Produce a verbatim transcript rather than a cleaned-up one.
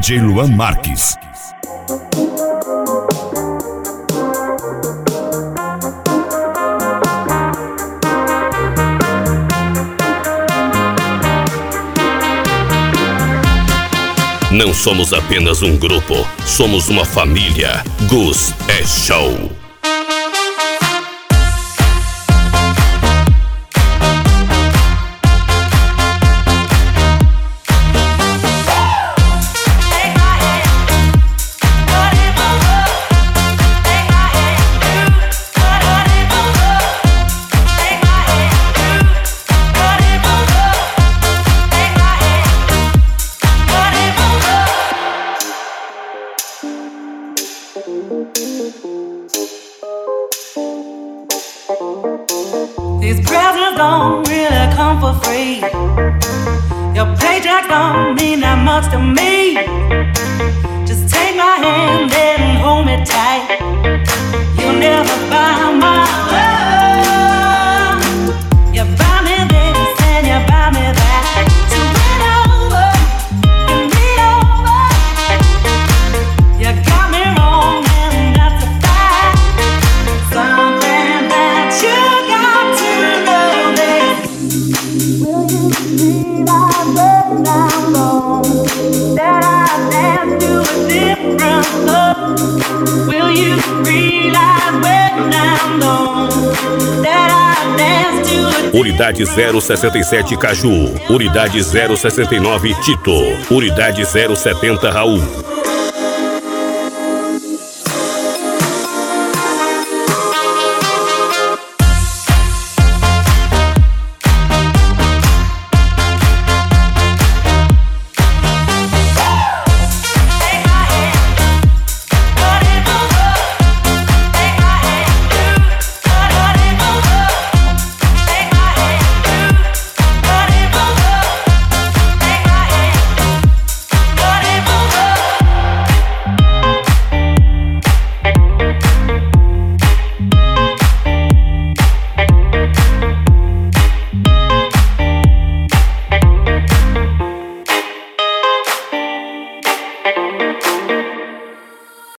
J Luan Marques. Não somos apenas um grupo, somos uma família. Gus é show. These presents don't really come for free. Your paycheck don't mean that much to me. Just take my hand and hold me tight. You'll never buy my love. You buy me this and you buy me that. So win over, and me over. You got me wrong and that's a fact. Something that you got to know is, will you realize when I'm gone that I dance to a different love? Will you realize when I'm gone that I dance to a Unidade zero sessenta e sete Caju, Unidade zero sessenta e nove Tito, Unidade zero setenta Raul.